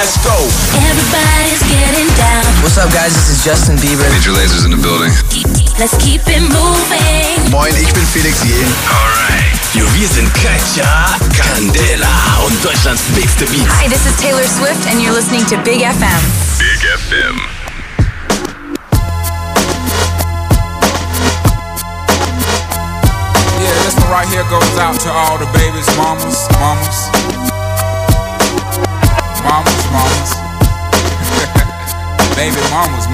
let's go. Everybody's getting down. What's up, guys? This is Justin Bieber. Major Laser's in the building. Let's keep it moving. Moin, ich bin Felix Jähn. Alright. Jo, wir sind Katja, Candela und Deutschlands bigste Beats. Hi, this is Taylor Swift and you're listening to Big FM. Big FM. Yeah, this one right here goes out to all the babies, mamas. Baby mamas.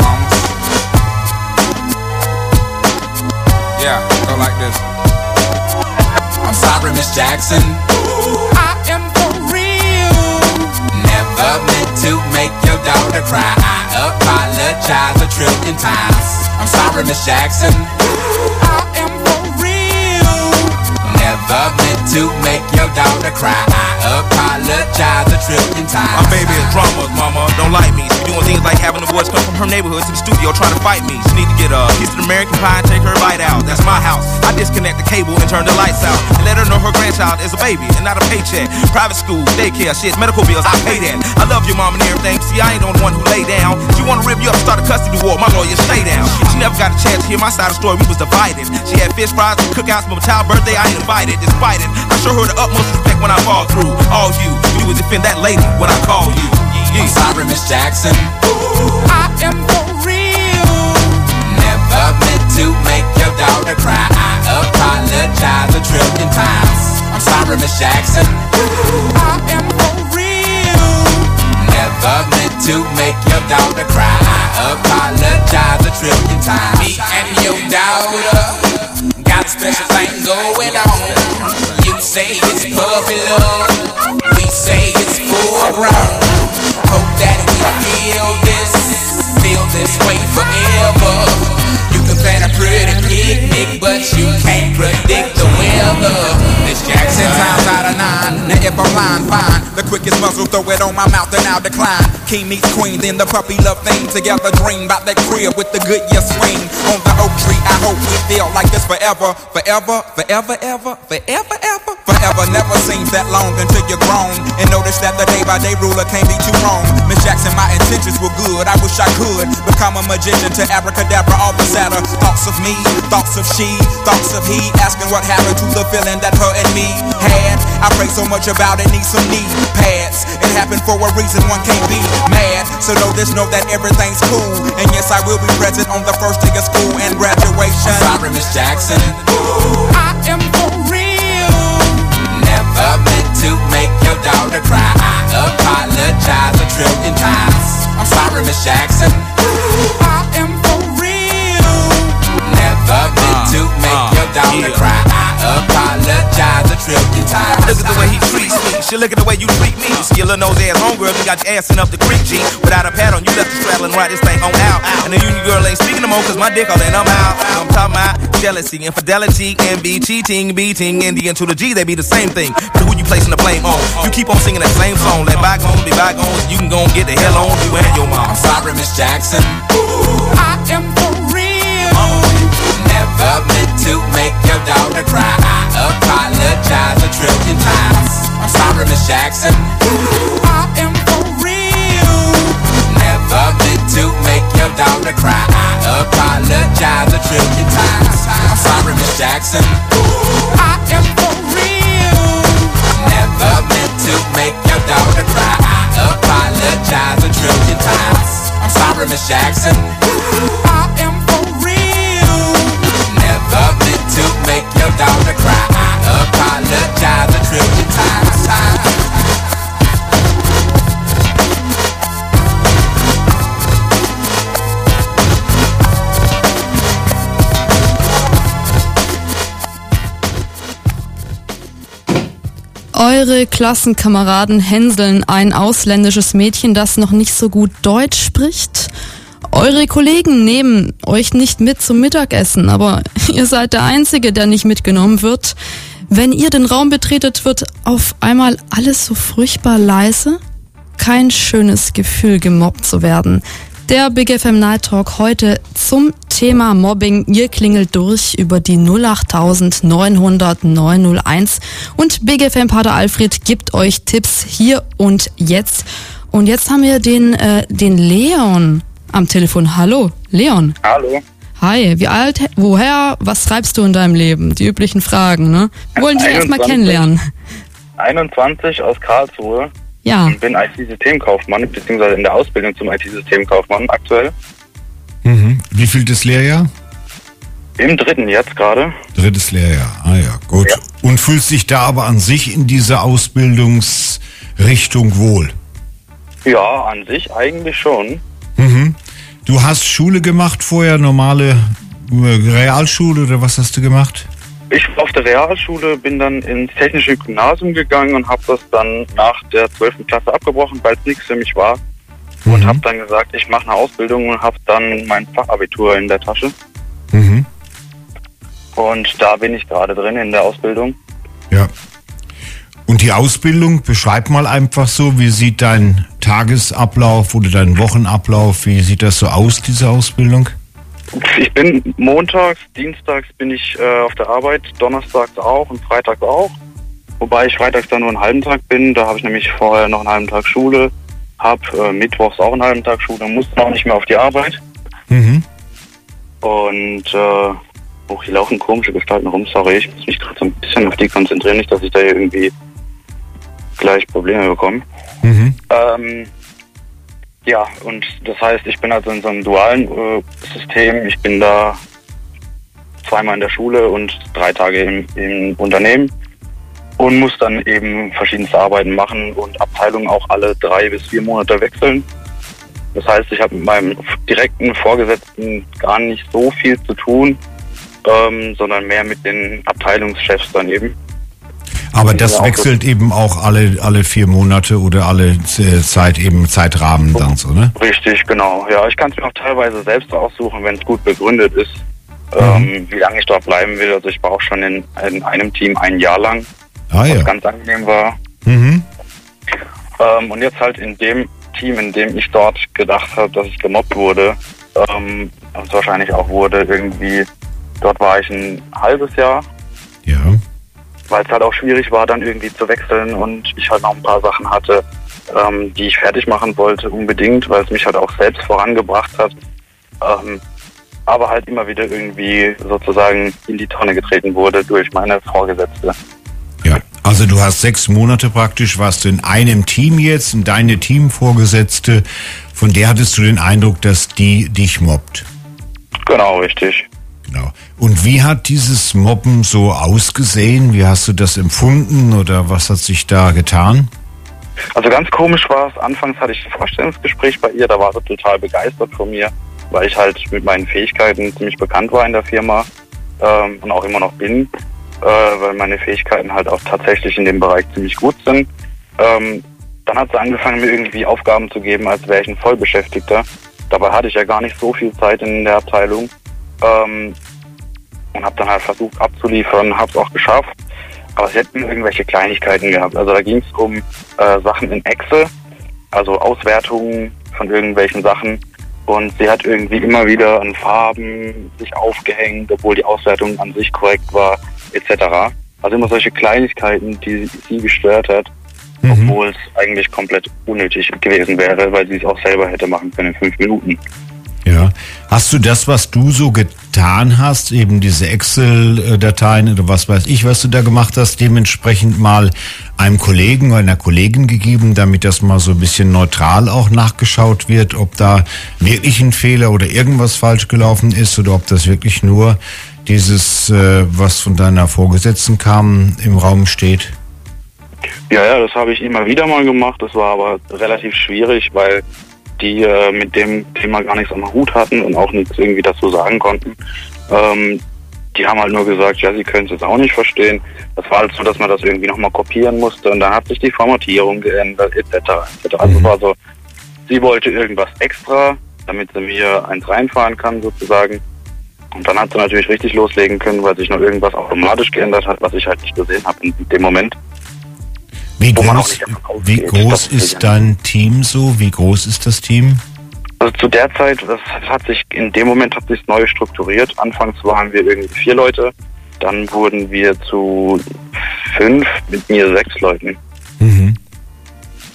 Yeah, go like this. I'm sorry, Miss Jackson. I am for real. Never meant to make your daughter cry. I apologize a trillion times. I'm sorry, Miss Jackson. I am for real. Never meant to make your daughter cry. I apologize a trillion times. My baby is drama, mama, don't like me. She doing things like having the boys come from her neighborhood to the studio trying to fight me. She need to get a piece of American pie and take her bite out. That's my house. I disconnect the cable and turn the lights out and let her know her grandchild is a baby and not a paycheck. Private school, daycare, shit, medical bills, I pay that. I love your mom and everything. See, I ain't the one who lay down. She wanna rip you up and start a custody war. My lawyer, stay down. She never got a chance to hear my side of the story. We was divided. She had fish fries and cookouts for my child's birthday. I ain't invited. Despite it, I show her the utmost respect when I fall through. All you would defend that lady when I call you. I'm sorry, Miss Jackson. I am for real. Never meant to make your daughter cry. I apologize a trillion times. I'm sorry, Miss Jackson. I am for real. Never meant to make your daughter cry. I apologize a trillion times. Me and your daughter got a special thing going on. You say it's puppy love, we say it's full grown. Hope that we feel this way forever. You can plan a pretty picnic, but you can't predict the weather. Miss Jackson, 10 times out of 9. Now if I'm lying, fine. The quickest muzzle, throw it on my mouth and I'll decline. King meets queen, then the puppy love thing. Together dream about that crib with the good year swing. On the oak tree, I hope we feel like this forever. Forever never seems that long until you're grown. And notice that the day by day ruler can't be too wrong. Miss Jackson, my intentions were good. I wish I could become a magician to abracadabra all the sadder. Thoughts of me, thoughts of she, thoughts of he. Asking what happened to the feeling that her and me had. I pray so much about it, need some knee pads. It happened for a reason, one can't be mad. So know this, know that everything's cool. And yes, I will be present on the first day of school and graduation. I'm sorry, Miss Jackson. I am for real. Never meant to make your daughter cry. I apologize a trillion times. I'm sorry, Miss Jackson. I am for real. Never meant to make your daughter cry. I apologize a trillion times. Look at the way he treats me. She look at the way you treat me. Skillin' nose ass homegirl, you got your ass in up the creek, G. Without a pad on, you left the straddle and ride this thing on out. And the union girl ain't speaking no more, cause my dick all in, I'm out. I'm talking about jealousy, infidelity, envy, cheating, beating, and the N to the G, they be the same thing. But who you placing the blame on? You keep on singing that same song. Let bygones be bygones, you can go and get the hell on you and your mom. I'm sorry, Miss Jackson. I am for real. Never meant to make your daughter cry. I apologize a trillion times. I'm sorry, Miss Jackson. I am for real. Never meant to make your daughter cry. I apologize a trillion times. I'm sorry, Miss Jackson. I am for real. Never meant to make your daughter cry. I apologize a trillion times. I'm sorry, Miss Jackson. I am for real. Never meant to make your daughter cry. I apologize a trillion times. Eure Klassenkameraden hänseln ein ausländisches Mädchen, das noch nicht so gut Deutsch spricht. Eure Kollegen nehmen euch nicht mit zum Mittagessen, aber ihr seid der Einzige, der nicht mitgenommen wird. Wenn ihr den Raum betretet, wird auf einmal alles so furchtbar leise. Kein schönes Gefühl, gemobbt zu werden. Der Big FM Night Talk heute zum Thema Mobbing. Ihr klingelt durch über die 08000 900 901 und Big FM Pater Alfred gibt euch Tipps hier und jetzt. Und jetzt haben wir den Leon am Telefon. Hallo, Leon. Hallo. Hi, wie alt, woher, was treibst du in deinem Leben? Die üblichen Fragen, ne? Wir wollen dich erstmal kennenlernen. 21 aus Karlsruhe. Ja. Und bin IT-Systemkaufmann, beziehungsweise in der Ausbildung zum IT-Systemkaufmann aktuell. Mhm. Wie viel das Lehrjahr? Im 3. jetzt gerade. 3. Lehrjahr, ja, gut. Ja. Und fühlst dich da aber an sich in dieser Ausbildungsrichtung wohl? Ja, an sich eigentlich schon. Mhm. Du hast Schule gemacht vorher, normale Realschule oder was hast du gemacht? Ich war auf der Realschule, bin dann ins technische Gymnasium gegangen und habe das dann nach der 12. Klasse abgebrochen, weil es nichts für mich war. Und habe dann gesagt, ich mache eine Ausbildung und habe dann mein Fachabitur in der Tasche. Mhm. Und da bin ich gerade drin in der Ausbildung. Ja. Und die Ausbildung, beschreib mal einfach so, wie sieht dein Tagesablauf oder dein Wochenablauf, wie sieht das so aus, diese Ausbildung? Ich bin montags, dienstags bin ich auf der Arbeit, donnerstags auch und freitags auch. Wobei ich freitags dann nur einen halben Tag bin, da habe ich nämlich vorher noch einen halben Tag Schule, habe mittwochs auch einen halben Tag Schule und muss auch nicht mehr auf die Arbeit. Mhm. Und hier laufen komische Gestalten rum, sorry, ich muss mich gerade so ein bisschen auf die konzentrieren, nicht, dass ich da hier irgendwie gleich Probleme bekomme. Mhm. Ja, und das heißt, ich bin also in so einem dualen System. Ich bin da 2-mal in der Schule und 3 Tage im Unternehmen und muss dann eben verschiedenste Arbeiten machen und Abteilungen auch alle 3 bis 4 Monate wechseln. Das heißt, ich habe mit meinem direkten Vorgesetzten gar nicht so viel zu tun, sondern mehr mit den Abteilungschefs dann eben. Aber das wechselt eben auch alle 4 Monate oder alle Zeitrahmen dann so, ne? Richtig, genau. Ja, ich kann es mir auch teilweise selbst aussuchen, wenn es gut begründet ist, wie lange ich dort bleiben will. Also ich war auch schon in einem Team 1 Jahr lang, was ganz angenehm war. Mhm. Und jetzt halt in dem Team, in dem ich dort gedacht habe, dass ich gemobbt wurde, und es wahrscheinlich auch wurde, irgendwie, dort war ich ein halbes Jahr. Ja. Weil es halt auch schwierig war, dann irgendwie zu wechseln und ich halt noch ein paar Sachen hatte, die ich fertig machen wollte unbedingt, weil es mich halt auch selbst vorangebracht hat, aber halt immer wieder irgendwie sozusagen in die Tonne getreten wurde durch meine Vorgesetzte. Ja, also du hast 6 Monate praktisch, warst du in einem Team jetzt und deine Teamvorgesetzte, von der hattest du den Eindruck, dass die dich mobbt. Genau, richtig. Genau. Und wie hat dieses Mobben so ausgesehen? Wie hast du das empfunden oder was hat sich da getan? Also ganz komisch war es. Anfangs hatte ich ein Vorstellungsgespräch bei ihr, da war sie total begeistert von mir, weil ich halt mit meinen Fähigkeiten ziemlich bekannt war in der Firma und auch immer noch bin, weil meine Fähigkeiten halt auch tatsächlich in dem Bereich ziemlich gut sind. Dann hat sie angefangen, mir irgendwie Aufgaben zu geben, als wäre ich ein Vollbeschäftigter. Dabei hatte ich ja gar nicht so viel Zeit in der Abteilung. Und habe dann halt versucht abzuliefern, habe es auch geschafft, aber sie hätten irgendwelche Kleinigkeiten gehabt. Also da ging es um Sachen in Excel, also Auswertungen von irgendwelchen Sachen und sie hat irgendwie immer wieder an Farben sich aufgehängt, obwohl die Auswertung an sich korrekt war, etc. Also immer solche Kleinigkeiten, die sie gestört hat, obwohl es eigentlich komplett unnötig gewesen wäre, weil sie es auch selber hätte machen können in 5 Minuten. Ja. Hast du das, was du so getan hast, eben diese Excel-Dateien oder was weiß ich, was du da gemacht hast, dementsprechend mal einem Kollegen oder einer Kollegin gegeben, damit das mal so ein bisschen neutral auch nachgeschaut wird, ob da wirklich ein Fehler oder irgendwas falsch gelaufen ist oder ob das wirklich nur dieses, was von deiner Vorgesetzten kam, im Raum steht? Ja, das habe ich immer wieder mal gemacht. Das war aber relativ schwierig, weil die mit dem Thema gar nichts am Hut hatten und auch nichts irgendwie dazu sagen konnten. Die haben halt nur gesagt, ja, sie können es jetzt auch nicht verstehen. Das war halt so, dass man das irgendwie nochmal kopieren musste und dann hat sich die Formatierung geändert, etc. Also es war so, sie wollte irgendwas extra, damit sie mir eins reinfahren kann sozusagen. Und dann hat sie natürlich richtig loslegen können, weil sich noch irgendwas automatisch geändert hat, was ich halt nicht gesehen habe in dem Moment. Wie groß ist dein Team so? Wie groß ist das Team? Also zu der Zeit, in dem Moment hat sich neu strukturiert. Anfangs waren wir irgendwie 4 Leute, dann wurden wir zu 5, mit mir 6 Leuten. Mhm.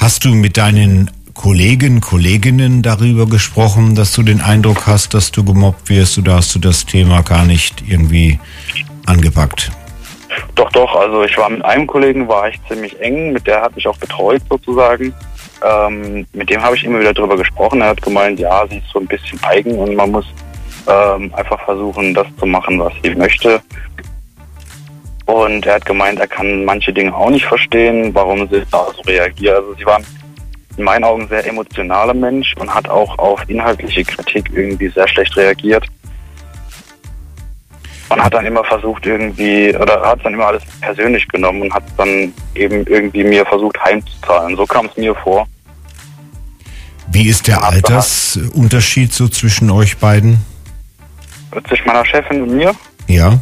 Hast du mit deinen Kolleginnen darüber gesprochen, dass du den Eindruck hast, dass du gemobbt wirst, oder hast du das Thema gar nicht irgendwie angepackt? Doch, also ich war mit einem Kollegen, war ich ziemlich eng, mit der hat mich auch betreut sozusagen. Mit dem habe ich immer wieder drüber gesprochen. Er hat gemeint, ja, sie ist so ein bisschen eigen und man muss einfach versuchen, das zu machen, was sie möchte. Und er hat gemeint, er kann manche Dinge auch nicht verstehen, warum sie da so reagiert. Also sie war in meinen Augen ein sehr emotionaler Mensch und hat auch auf inhaltliche Kritik irgendwie sehr schlecht reagiert. Und hat dann immer versucht irgendwie, oder hat dann immer alles persönlich genommen und hat dann eben irgendwie mir versucht heimzuzahlen. So kam es mir vor. Wie ist der Altersunterschied so zwischen euch beiden? Zwischen meiner Chefin und mir? Ja.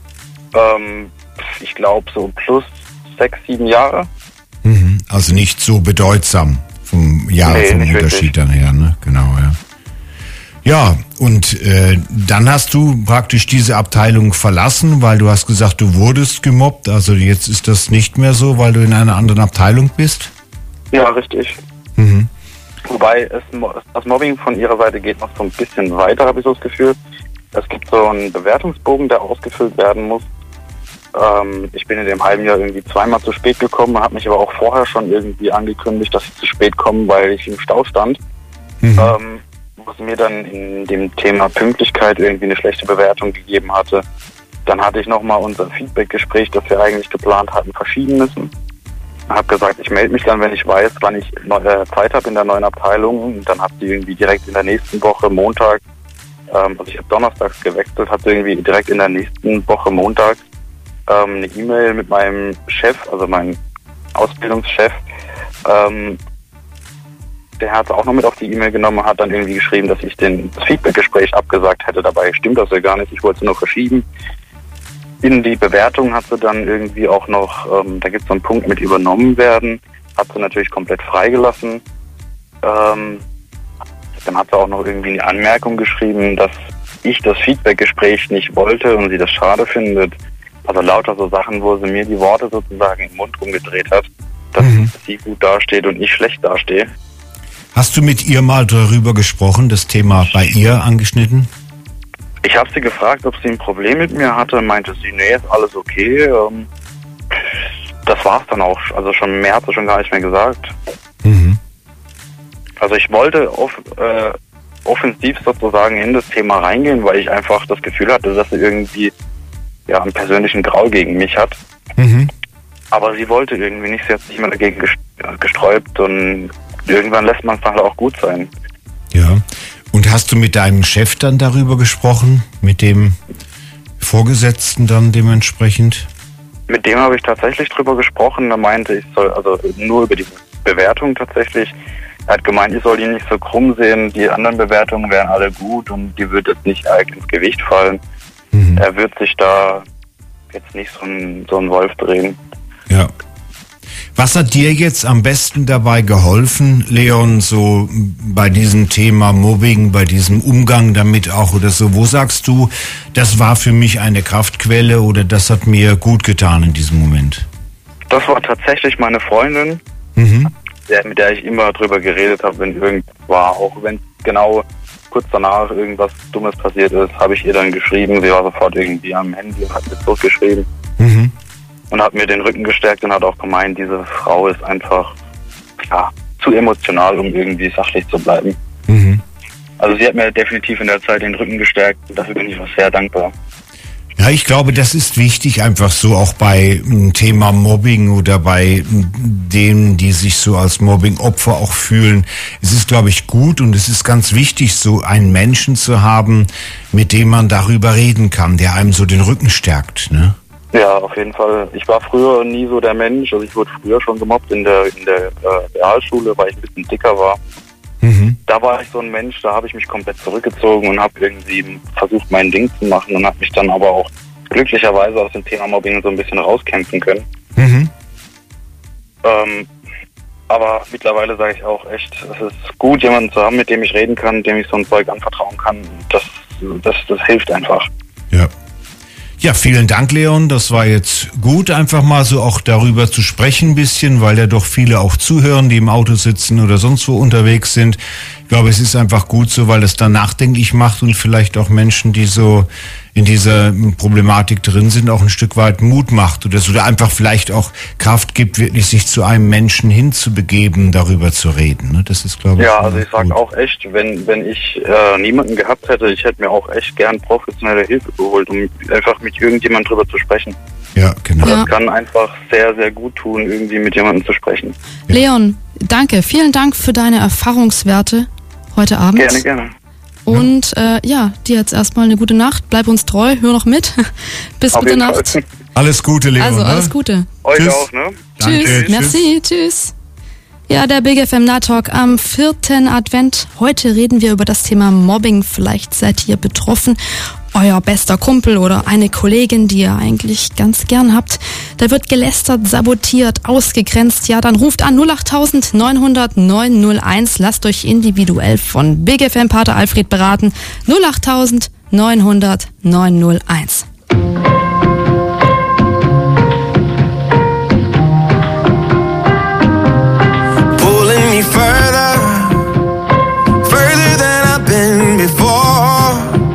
Ich glaube so plus 6, 7 Jahre. Also nicht so bedeutsam vom Unterschied dann her, ne? Genau, ja. Ja, und dann hast du praktisch diese Abteilung verlassen, weil du hast gesagt, du wurdest gemobbt. Also jetzt ist das nicht mehr so, weil du in einer anderen Abteilung bist? Ja, richtig. Wobei das Mobbing von ihrer Seite geht noch so ein bisschen weiter, habe ich so das Gefühl. Es gibt so einen Bewertungsbogen, der ausgefüllt werden muss. Ich bin in dem halben Jahr irgendwie 2-mal zu spät gekommen, habe mich aber auch vorher schon irgendwie angekündigt, dass ich zu spät komme, weil ich im Stau stand. Wo sie mir dann in dem Thema Pünktlichkeit irgendwie eine schlechte Bewertung gegeben hatte. Dann hatte ich nochmal unser Feedback-Gespräch, das wir eigentlich geplant hatten, verschieben müssen. Ich habe gesagt, ich melde mich dann, wenn ich weiß, wann ich Zeit habe in der neuen Abteilung. Und dann hat sie irgendwie direkt in der nächsten Woche Montag, also ich habe donnerstags gewechselt, hat sie irgendwie direkt in der nächsten Woche Montag eine E-Mail mit meinem Chef, also meinem Ausbildungschef, der hat es auch noch mit auf die E-Mail genommen und hat dann irgendwie geschrieben, dass ich das Feedback-Gespräch abgesagt hätte. Dabei stimmt das ja gar nicht, ich wollte es nur verschieben. In die Bewertung hat sie dann irgendwie auch noch, da gibt es so einen Punkt mit übernommen werden, hat sie natürlich komplett freigelassen. Dann hat sie auch noch irgendwie eine Anmerkung geschrieben, dass ich das Feedback-Gespräch nicht wollte und sie das schade findet. Also lauter so Sachen, wo sie mir die Worte sozusagen im Mund rumgedreht hat, dass sie gut dasteht und ich schlecht dastehe. Hast du mit ihr mal darüber gesprochen, das Thema bei ihr angeschnitten? Ich habe sie gefragt, ob sie ein Problem mit mir hatte. Meinte sie, nee, ist alles okay. Das war's dann auch. Also schon mehr hat sie schon gar nicht mehr gesagt. Also ich wollte offensiv sozusagen in das Thema reingehen, weil ich einfach das Gefühl hatte, dass sie irgendwie einen persönlichen Groll gegen mich hat. Aber sie wollte irgendwie nicht. Sie hat sich immer dagegen gesträubt und irgendwann lässt man es dann auch gut sein. Ja. Und hast du mit deinem Chef dann darüber gesprochen? Mit dem Vorgesetzten dann dementsprechend? Mit dem habe ich tatsächlich drüber gesprochen. Er meinte, ich soll also nur über die Bewertung tatsächlich. Er hat gemeint, ich soll die nicht so krumm sehen. Die anderen Bewertungen wären alle gut und die wird jetzt nicht arg ins Gewicht fallen. Er wird sich da jetzt nicht so ein Wolf drehen. Ja. Was hat dir jetzt am besten dabei geholfen, Leon, so bei diesem Thema Mobbing, bei diesem Umgang damit auch oder so? Wo sagst du, das war für mich eine Kraftquelle oder das hat mir gut getan in diesem Moment? Das war tatsächlich meine Freundin, mit der ich immer drüber geredet habe, wenn irgendwas war. Auch wenn genau kurz danach irgendwas Dummes passiert ist, habe ich ihr dann geschrieben. Sie war sofort irgendwie am Handy und hat mir zurückgeschrieben. Und hat mir den Rücken gestärkt und hat auch gemeint, diese Frau ist einfach zu emotional, um irgendwie sachlich zu bleiben. Also sie hat mir definitiv in der Zeit den Rücken gestärkt und dafür bin ich auch sehr dankbar. Ja, ich glaube, das ist wichtig, einfach so auch bei dem Thema Mobbing oder bei denen, die sich so als Mobbing-Opfer auch fühlen. Es ist, glaube ich, gut und es ist ganz wichtig, so einen Menschen zu haben, mit dem man darüber reden kann, der einem so den Rücken stärkt, ne? Ja, auf jeden Fall. Ich war früher nie so der Mensch. Also ich wurde früher schon gemobbt in der Realschule, weil ich ein bisschen dicker war. Da war ich so ein Mensch, da habe ich mich komplett zurückgezogen und habe irgendwie versucht, mein Ding zu machen und habe mich dann aber auch glücklicherweise aus dem Thema Mobbing so ein bisschen rauskämpfen können. Aber mittlerweile sage ich auch echt, es ist gut, jemanden zu haben, mit dem ich reden kann, dem ich so ein Zeug anvertrauen kann. Das hilft einfach. Ja. Ja, vielen Dank, Leon. Das war jetzt gut, einfach mal so auch darüber zu sprechen ein bisschen, weil ja doch viele auch zuhören, die im Auto sitzen oder sonst wo unterwegs sind. Ich glaube, es ist einfach gut so, weil es dann nachdenklich macht und vielleicht auch Menschen, die so in dieser Problematik drin sind, auch ein Stück weit Mut macht oder einfach vielleicht auch Kraft gibt, wirklich sich zu einem Menschen hinzubegeben, darüber zu reden. Ne? Das ist, glaube ich, ja, also ich sage auch echt, wenn ich niemanden gehabt hätte, ich hätte mir auch echt gern professionelle Hilfe geholt, um einfach mit irgendjemandem drüber zu sprechen. Ja, genau. Das kann einfach sehr, sehr gut tun, irgendwie mit jemandem zu sprechen. Ja. Leon, danke. Vielen Dank für deine Erfahrungswerte heute Abend. Gerne, gerne. Und dir jetzt erstmal eine gute Nacht. Bleib uns treu, hör noch mit. Bis Auf gute jeden Nacht. Fall. Alles Gute, Leon. Also, ne? alles Gute. Euch Tschüss. auch, ne? Tschüss. Danke. Merci. Tschüss. Ja, der Big FM Night Talk am 4. Advent. Heute reden wir über das Thema Mobbing. Vielleicht seid ihr betroffen. Euer bester Kumpel oder eine Kollegin, die ihr eigentlich ganz gern habt. Da wird gelästert, sabotiert, ausgegrenzt. Ja, dann ruft an 08000 900 901. Lasst euch individuell von Big FM Pater Alfred beraten. 08000 900 901. Pulling me further than I've been before,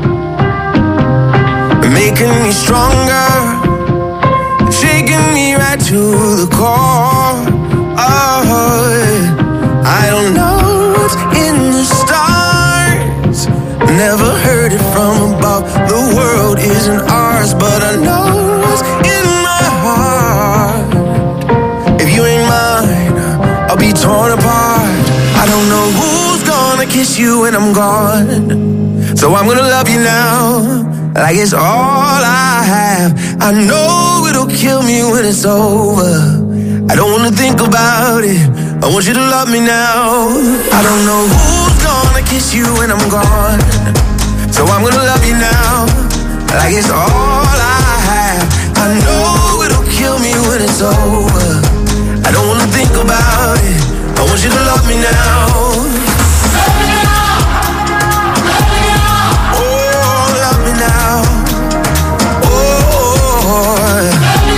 making me stronger, shaking me right to the core. Oh, I don't know what's in the stars, never heard it from above. The world isn't ours, but I know what's in my heart. If you ain't mine, I'll be torn apart. I don't know who's gonna kiss you when I'm gone, so I'm gonna love you now like it's all I have. I know it'll kill me when it's over. I don't wanna think about it, I want you to love me now. I don't know who's gonna kiss you when I'm gone, so I'm gonna love you now like it's all I have. I know it'll kill me when it's over. I don't wanna think about it, I want you to love me now. Oh, love me now. Oh,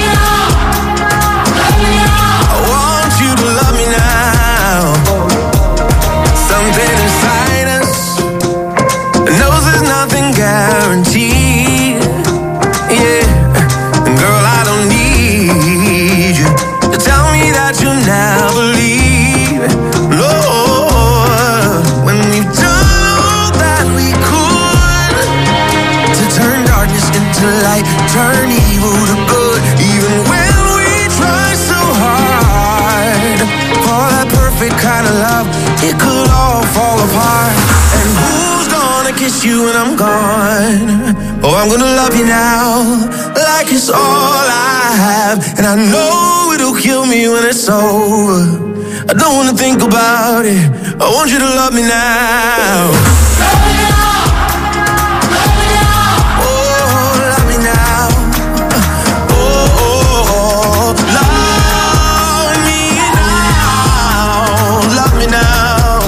I want you to love me now. Something inside us knows there's nothing guaranteed. Yeah, girl, I don't need you to tell me that you'll never leave. No, when we've done all that we could to turn darkness into light, turn evil to good, even when we try so hard for that perfect kind of love, it could all fall apart. And who's gonna kiss you when I'm gone? Oh, I'm gonna love you now like it's all I have. And I know it'll kill me when it's over. I don't wanna think about it, I want you to love me now. Oh, love me now. Oh, love me now. Love me now.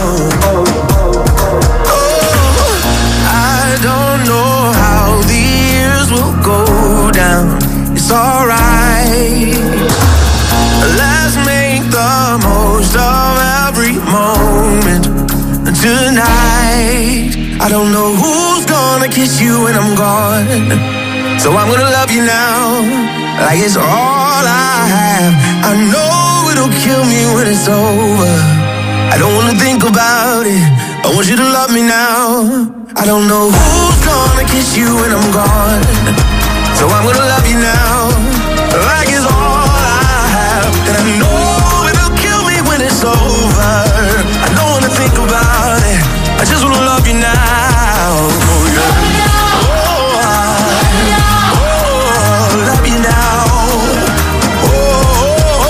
Oh, I don't know how the years will go down. It's alright. Let's make the most of every moment tonight. I don't know who's gonna kiss you when I'm gone, so I'm gonna love you now like it's all I have. I know it'll kill me when it's over. I don't wanna think about it, I want you to love me now. I don't know who's gonna kiss you when I'm gone, so I'm gonna love you now like it's all I have. And I know it'll kill me when it's over. I don't wanna think about it, I just wanna love you now. Oh, yeah. Oh, love you now. Oh,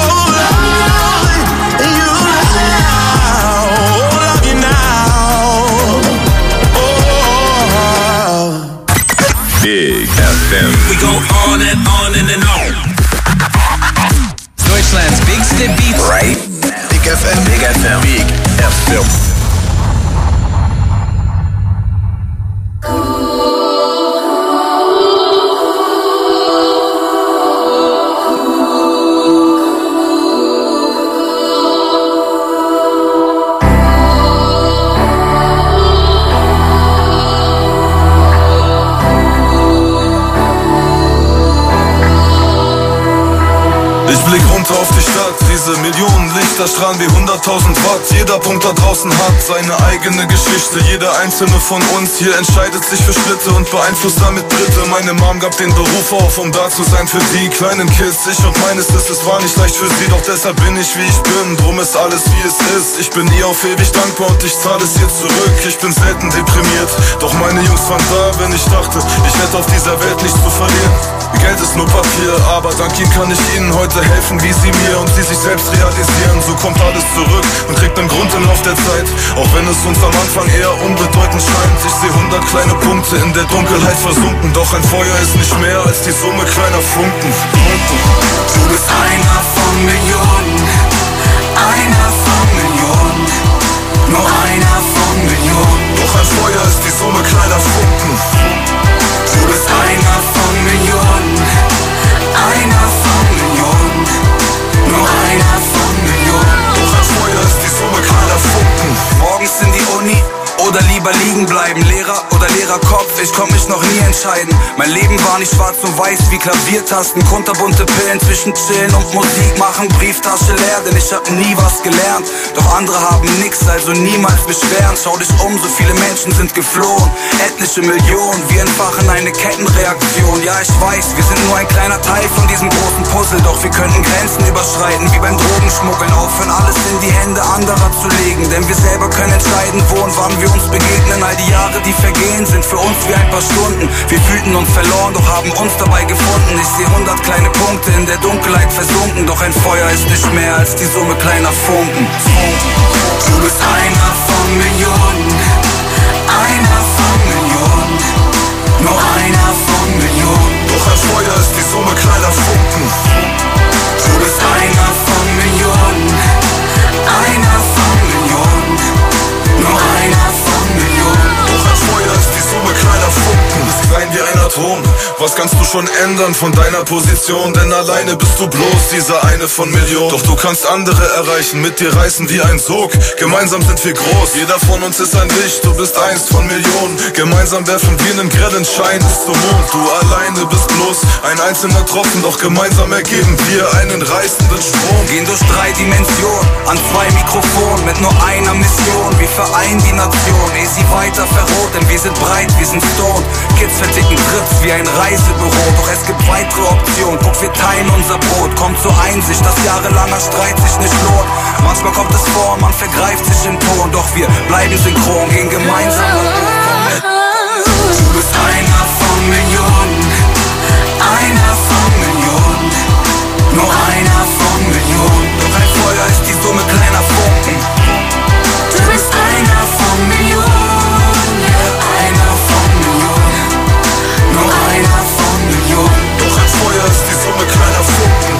love you now. Love you now. Oh. Big FM. We go on and on and on. Deutschlands bigste Beats. Right? Big FM. Big FM. Big FM. Ich blick runter auf die Stadt, diese Millionen Lichter strahlen wie 100.000 Watt. Jeder Punkt da draußen hat seine eigene Geschichte. Jeder einzelne von uns hier entscheidet sich für Schritte und beeinflusst damit Dritte. Meine Mom gab den Beruf auf, um da zu sein für die kleinen Kids. Ich und meines ist, es war nicht leicht für sie, doch deshalb bin ich wie ich bin. Drum ist alles wie es ist. Ich bin ihr auf ewig dankbar und ich zahle es ihr zurück. Ich bin selten deprimiert, doch meine Jungs waren da, wenn ich dachte, ich hätte auf dieser Welt nichts zu verlieren. Geld ist nur Papier, aber dank ihnen kann ich ihnen heute helfen, wie sie mir und sie sich selbst realisieren. So kommt alles zurück und kriegt einen Grund im Lauf der Zeit, auch wenn es uns am Anfang eher unbedeutend scheint. Ich sehe 100 kleine Punkte in der Dunkelheit versunken, doch ein Feuer ist nicht mehr als die Summe kleiner Funken. Du bist einer von Millionen, einer von Millionen, nur einer von Millionen. Doch ein Feuer ist die Summe kleiner Funken. Du bist einer von Millionen, einer von Millionen, nur einer von Millionen. Doch ein Feuer ist die Summe kleiner Funken. Morgens in die Uni oder lieber liegen bleiben, Lehrer oder Lehrerkopf, ich konnte mich noch nie entscheiden. Mein Leben war nicht schwarz und weiß wie Klaviertasten, kunterbunte Pillen zwischen Chillen und Musik machen, Brieftasche leer, denn ich hab nie was gelernt. Doch andere haben nix, also niemals beschweren. Schau dich um, so viele Menschen sind geflohen, etliche Millionen, wir entfachen eine Kettenreaktion. Ja, ich weiß, wir sind nur ein kleiner Teil von diesem großen Puzzle, doch wir könnten Grenzen überschreiten, wie beim Drogenschmuggeln. Aufhören, alles in die Hände anderer zu legen, denn wir selber können entscheiden, wo und wann wir uns begegnen. All die Jahre, die vergehen, sind für uns wie ein paar Stunden. Wir fühlten uns verloren, doch haben uns dabei gefunden. Ich sehe 100 kleine Punkte in der Dunkelheit versunken, doch ein Feuer ist nicht mehr als die Summe kleiner Funken. Du bist einer von Millionen, einer von Millionen, nur einer von Millionen. Doch ein Feuer ist die Summe kleiner Funken. Du bist einer von Millionen, einer von Millionen, nur einer von Millionen. Doch ein Feuer ist die Summe kleiner Funken. Du bist klein wie ein Atom, was kannst du schon ändern von deiner Position? Denn alleine bist du bloß dieser eine von Millionen. Doch du kannst andere erreichen, mit dir reißen wie ein Sog. Gemeinsam sind wir groß, jeder von uns ist ein Licht. Du bist eins von Millionen, gemeinsam werfen wir einen grellen Schein bis zum Mond. Du alleine bist bloß ein einzelner Tropfen, doch gemeinsam ergeben wir einen reißenden Strom. Gehen durch 3 Dimensionen, an 2 Mikrofonen, mit nur einer Mission. Wir vereinen die Nation, ehe sie weiter verroht, denn wir sind breit, wir sind stoned. Kids verticken Trips wie ein Reisebüro, doch es gibt weitere Optionen. Guck, wir teilen unser Brot, kommt zur Einsicht, dass jahrelanger Streit sich nicht lohnt. Manchmal kommt es vor, man vergreift sich im Ton, doch wir bleiben synchron, gehen gemeinsam. Du bist einer von Millionen, einer von Millionen, nur einer von Millionen. Doch ein Feuer ist die Summe kleiner Funken. Du bist einer von Millionen, einer von Millionen, nur einer von Millionen. Doch ein Feuer ist die Summe kleiner Funken.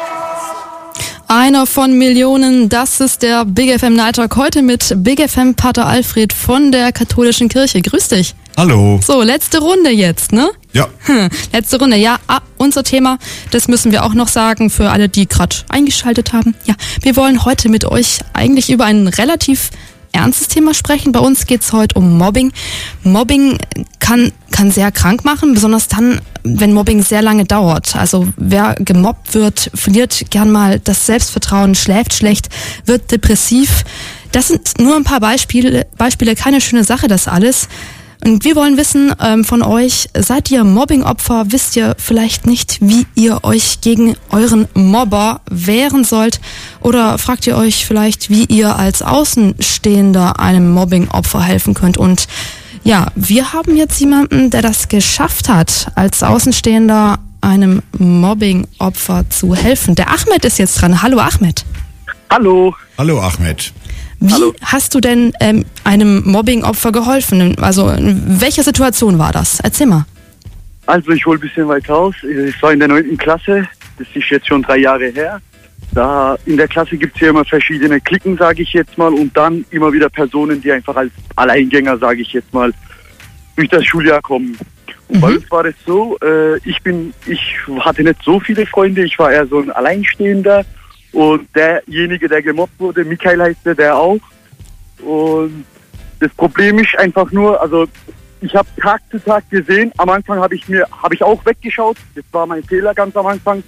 Einer von Millionen, das ist der Big FM Night Talk heute mit Big FM Pater Alfred von der katholischen Kirche. Grüß dich. Hallo. So, letzte Runde jetzt, ne? Ja. Letzte Runde, ja. Unser Thema, das müssen wir auch noch sagen für alle, die gerade eingeschaltet haben. Ja, wir wollen heute mit euch eigentlich über ein relativ ernstes Thema sprechen. Bei uns geht's heute um Mobbing. Mobbing kann sehr krank machen, besonders dann, wenn Mobbing sehr lange dauert. Also wer gemobbt wird, verliert gern mal das Selbstvertrauen, schläft schlecht, wird depressiv. Das sind nur ein paar Beispiele, keine schöne Sache, das alles. Und wir wollen wissen von euch, seid ihr Mobbing-Opfer? Wisst ihr vielleicht nicht, wie ihr euch gegen euren Mobber wehren sollt? Oder fragt ihr euch vielleicht, wie ihr als Außenstehender einem Mobbing-Opfer helfen könnt? Und ja, wir haben jetzt jemanden, der das geschafft hat, als Außenstehender einem Mobbing-Opfer zu helfen. Der Ahmed ist jetzt dran. Hallo Ahmed. Hallo. Hallo Ahmed. Wie hast du denn einem Mobbing-Opfer geholfen? Also in welcher Situation war das? Erzähl mal. Also ich hole ein bisschen weit aus. Ich war in der 9. Klasse. Das ist jetzt schon 3 Jahre her. Da in der Klasse gibt es ja immer verschiedene Cliquen, sage ich jetzt mal. Und dann immer wieder Personen, die einfach als Alleingänger, sage ich jetzt mal, durch das Schuljahr kommen. Und bei uns war es so, ich hatte nicht so viele Freunde. Ich war eher so ein Alleinstehender. Und derjenige, der gemobbt wurde, Michael heißt der auch. Und das Problem ist einfach nur, also ich habe Tag zu Tag gesehen, am Anfang habe ich auch weggeschaut, das war mein Fehler ganz am Anfang.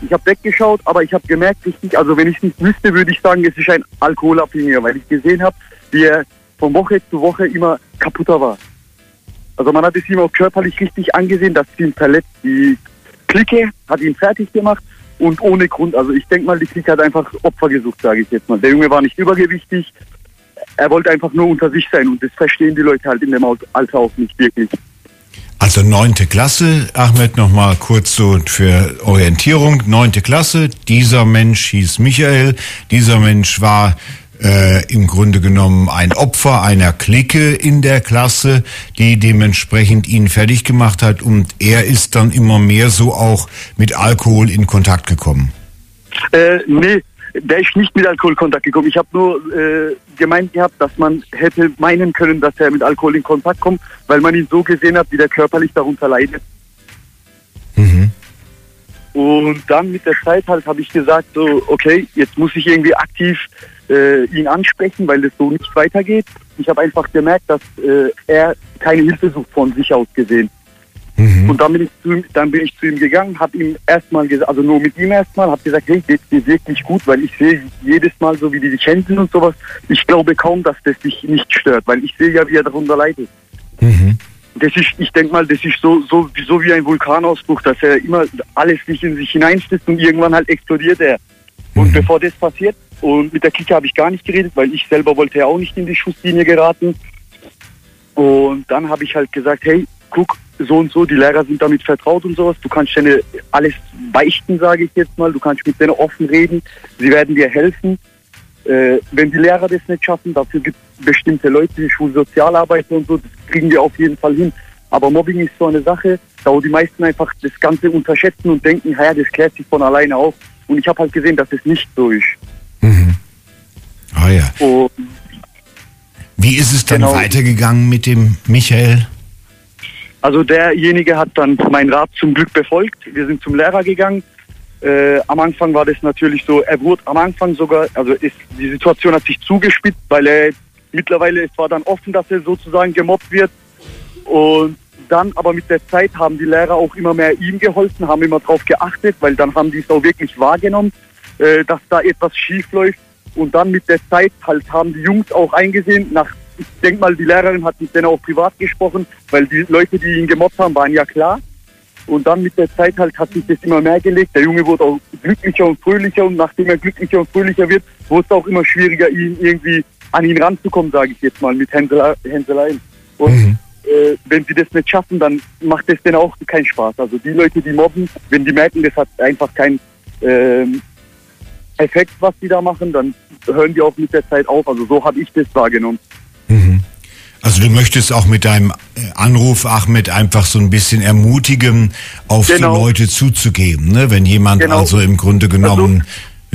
Ich habe weggeschaut, aber ich habe gemerkt, richtig, also wenn ich es nicht wüsste, würde ich sagen, es ist ein Alkoholabhängiger, weil ich gesehen habe, wie er von Woche zu Woche immer kaputter war. Also man hat es ihm auch körperlich richtig angesehen, dass es ihn verletzt. Die Clique hat ihn fertig gemacht und ohne Grund. Also ich denke mal, die Clique hat einfach Opfer gesucht, sage ich jetzt mal. Der Junge war nicht übergewichtig, er wollte einfach nur unter sich sein und das verstehen die Leute halt in dem Alter auch nicht wirklich. Also 9. Klasse, Ahmed, nochmal kurz so für Orientierung. 9. Klasse, dieser Mensch hieß Michael, dieser Mensch war im Grunde genommen ein Opfer einer Clique in der Klasse, die dementsprechend ihn fertig gemacht hat und er ist dann immer mehr so auch mit Alkohol in Kontakt gekommen. Nee, der ist nicht mit Alkohol in Kontakt gekommen. Ich habe nur gemeint gehabt, dass man hätte meinen können, dass er mit Alkohol in Kontakt kommt, weil man ihn so gesehen hat, wie der körperlich darunter leidet. Mhm. Und dann mit der Zeit halt habe ich gesagt, so okay, jetzt muss ich irgendwie aktiv ihn ansprechen, weil es so nicht weitergeht. Ich habe einfach gemerkt, dass er keine Hilfe sucht von sich aus gesehen. Mhm. Und dann bin ich zu ihm gegangen, habe ihm erstmal gesagt, also nur mit ihm erstmal, habe gesagt, hey, geht's dir wirklich gut, weil ich sehe jedes Mal so, wie die dich händeln und sowas. Ich glaube kaum, dass das dich nicht stört, weil ich sehe ja, wie er darunter leidet. Mhm. Das ist, ich denke mal, das ist so wie ein Vulkanausbruch, dass er immer alles nicht in sich hineinstößt und irgendwann halt explodiert er. Und bevor das passiert, und mit der Clique habe ich gar nicht geredet, weil ich selber wollte ja auch nicht in die Schusslinie geraten. Und dann habe ich halt gesagt, hey, guck, so und so, die Lehrer sind damit vertraut und sowas. Du kannst denen alles beichten, sage ich jetzt mal. Du kannst mit denen offen reden. Sie werden dir helfen. Wenn die Lehrer das nicht schaffen, dafür gibt es bestimmte Leute, Schulsozialarbeiter und so, das kriegen wir auf jeden Fall hin. Aber Mobbing ist so eine Sache, da wo die meisten einfach das Ganze unterschätzen und denken, ja, das klärt sich von alleine auf. Und ich habe halt gesehen, dass es nicht so ist. Mhm. Ah ja. Und wie ist es dann weitergegangen mit dem Michael? Also derjenige hat dann meinen Rat zum Glück befolgt. Wir sind zum Lehrer gegangen. Am Anfang war das natürlich so, er wurde am Anfang sogar, also die Situation hat sich zugespitzt, weil es war dann offen, dass er sozusagen gemobbt wird. Und dann aber mit der Zeit haben die Lehrer auch immer mehr ihm geholfen, haben immer darauf geachtet, weil dann haben die es auch wirklich wahrgenommen, dass da etwas schief läuft. Und dann mit der Zeit halt haben die Jungs auch eingesehen, ich denke mal, die Lehrerin hat mit denen auch privat gesprochen, weil die Leute, die ihn gemobbt haben, waren ja klar. Und dann mit der Zeit halt hat sich das immer mehr gelegt. Der Junge wurde auch glücklicher und fröhlicher und nachdem er glücklicher und fröhlicher wird, wurde es auch immer schwieriger, an ihn ranzukommen, sage ich jetzt mal, mit Hänseleien. Und wenn sie das nicht schaffen, dann macht das denen auch keinen Spaß. Also die Leute, die mobben, wenn die merken, das hat einfach keinen Effekt, was die da machen, dann hören die auch mit der Zeit auf. Also so habe ich das wahrgenommen. Mhm. Also du möchtest auch mit deinem Anruf, Ahmed, einfach so ein bisschen ermutigen, auf die Leute zuzugeben, ne? Wenn jemand also im Grunde genommen,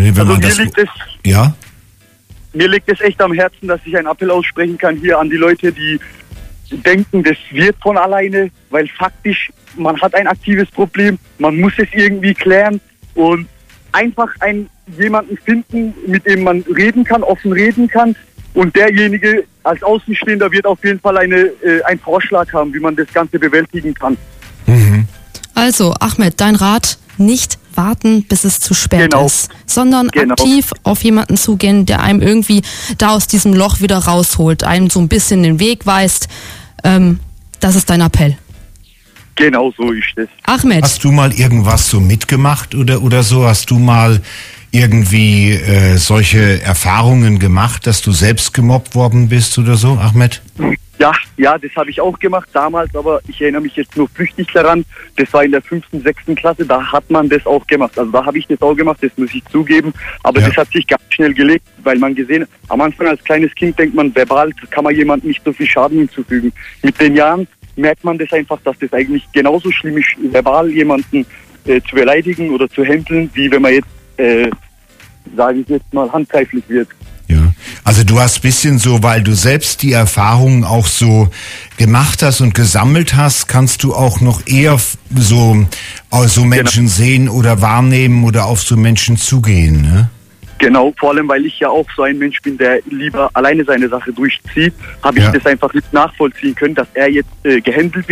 Mir liegt es echt am Herzen, dass ich einen Appell aussprechen kann hier an die Leute, die denken, das wird von alleine, weil faktisch, man hat ein aktives Problem, man muss es irgendwie klären und einfach jemanden finden, mit dem man reden kann, offen reden kann. Und derjenige als Außenstehender wird auf jeden Fall einen Vorschlag haben, wie man das Ganze bewältigen kann. Mhm. Also, Ahmed, dein Rat, nicht warten, bis es zu spät ist, sondern aktiv auf jemanden zugehen, der einem irgendwie da aus diesem Loch wieder rausholt, einem so ein bisschen den Weg weist. Das ist dein Appell. Genau so ist es. Ahmed. Hast du mal irgendwas so mitgemacht oder so? Hast du mal irgendwie solche Erfahrungen gemacht, dass du selbst gemobbt worden bist oder so, Ahmed? Ja, das habe ich auch gemacht damals, aber ich erinnere mich jetzt nur flüchtig daran. Das war in der 5., 6. Klasse, da hat man das auch gemacht. Also da habe ich das auch gemacht, das muss ich zugeben. Aber das hat sich ganz schnell gelegt, weil man gesehen, am Anfang als kleines Kind denkt man, verbal kann man jemandem nicht so viel Schaden hinzufügen. Mit den Jahren merkt man das einfach, dass das eigentlich genauso schlimm ist, verbal jemanden zu beleidigen oder zu händeln, wie wenn man jetzt, sage ich jetzt mal, handgreiflich wird. Ja, also du hast ein bisschen so, weil du selbst die Erfahrungen auch so gemacht hast und gesammelt hast, kannst du auch noch eher so Menschen sehen oder wahrnehmen oder auf so Menschen zugehen, ne? Genau, vor allem, weil ich ja auch so ein Mensch bin, der lieber alleine seine Sache durchzieht, habe ich das einfach nicht nachvollziehen können, dass er jetzt gehändelt wird,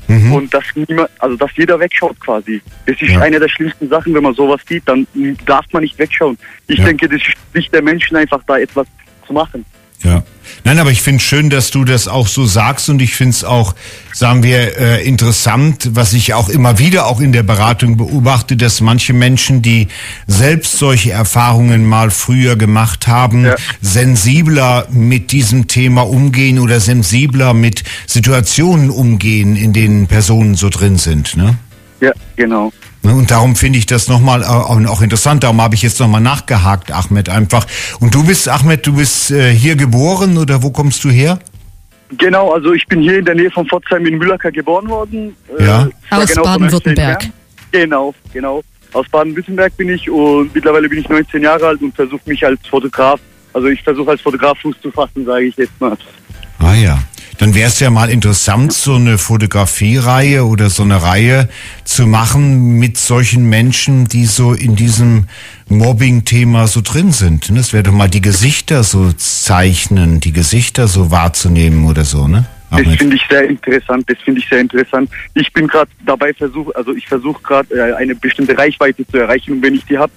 und dass jeder wegschaut quasi. Das ist eine der schlimmsten Sachen, wenn man sowas sieht, dann darf man nicht wegschauen. Ich denke, das ist Pflicht der Menschen, einfach da etwas zu machen. Ja. Nein, aber ich finde es schön, dass du das auch so sagst, und ich finde es auch, sagen wir, interessant, was ich auch immer wieder auch in der Beratung beobachte, dass manche Menschen, die selbst solche Erfahrungen mal früher gemacht haben, sensibler mit diesem Thema umgehen oder sensibler mit Situationen umgehen, in denen Personen so drin sind, ne? Ja, genau. Und darum finde ich das nochmal auch interessant. Darum habe ich jetzt nochmal nachgehakt, Ahmed, einfach. Und du bist, Ahmed, hier geboren, oder wo kommst du her? Genau, also ich bin hier in der Nähe von Pforzheim in Mühlacker geboren worden. Aus genau Baden-Württemberg. Genau. Aus Baden-Württemberg bin ich, und mittlerweile bin ich 19 Jahre alt und versuche mich als Fotograf, als Fotograf Fuß zu fassen, sage ich jetzt mal. Ah ja. Dann wäre es ja mal interessant, so eine Fotografiereihe oder so eine Reihe zu machen mit solchen Menschen, die so in diesem Mobbing-Thema so drin sind. Das wäre doch mal die Gesichter so zeichnen, die Gesichter so wahrzunehmen oder so, ne? Das finde ich sehr interessant. Ich bin gerade dabei, ich versuche gerade eine bestimmte Reichweite zu erreichen, und wenn ich die habe,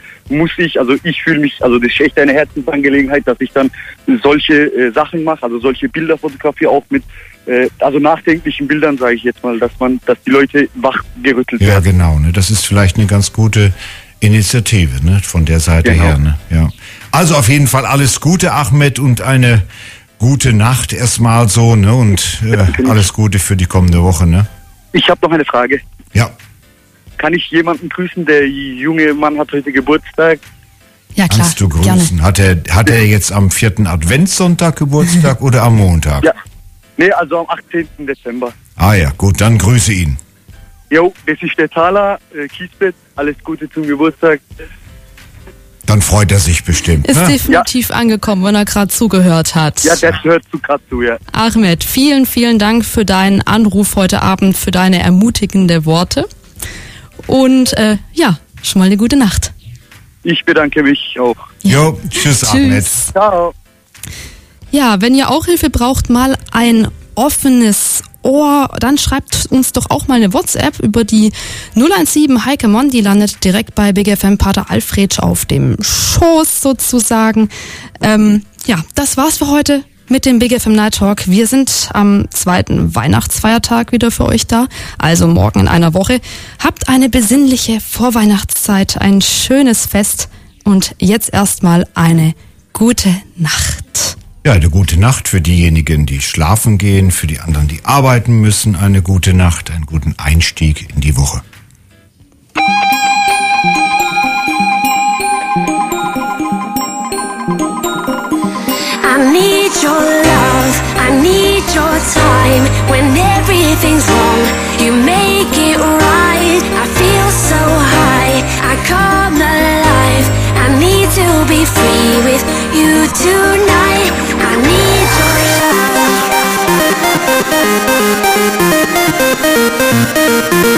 ich fühle mich, das ist echt eine Herzensangelegenheit, dass ich dann solche Sachen mache, also solche Bilder fotografiere, auch mit nachdenklichen Bildern, sage ich jetzt mal, dass die Leute wachgerüttelt werden. Ja, genau, ne? Das ist vielleicht eine ganz gute Initiative, ne? Von der Seite her, ne? Ja. Also auf jeden Fall alles Gute, Ahmed, und eine gute Nacht erstmal so, ne? Und alles Gute für die kommende Woche, ne? Ich habe noch eine Frage. Ja. Kann ich jemanden grüßen? Der junge Mann hat heute Geburtstag. Ja, klar. Kannst du grüßen? Gerne. Hat er jetzt am 4. Adventssonntag Geburtstag oder am Montag? Ja. Nee, also am 18. Dezember. Ah ja, gut, dann grüße ihn. Jo, das ist der Thaler, Kiesbett. Alles Gute zum Geburtstag. Dann freut er sich bestimmt. Ist definitiv angekommen, wenn er gerade zugehört hat. Ja, der hört gerade zu, ja. Ahmed, vielen, vielen Dank für deinen Anruf heute Abend, für deine ermutigende Worte. Und schon mal eine gute Nacht. Ich bedanke mich auch. Jo, tschüss, Ahmed. Ciao. Ja, wenn ihr auch Hilfe braucht, mal ein offenes Ohr, dann schreibt uns doch auch mal eine WhatsApp über die 017 Heike Mon, die landet direkt bei Big FM Pater Alfred auf dem Schoß sozusagen. Das war's für heute mit dem Big FM Night Talk. Wir sind am 2. Weihnachtsfeiertag wieder für euch da, also morgen in einer Woche. Habt eine besinnliche Vorweihnachtszeit, ein schönes Fest, und jetzt erstmal eine gute Nacht. Ja, eine gute Nacht für diejenigen, die schlafen gehen, für die anderen, die arbeiten müssen. Eine gute Nacht, einen guten Einstieg in die Woche. I need your love, I need your time. When everything's wrong, you make it right. I feel so high, I come alive. I need to be free with you tonight. I need your love.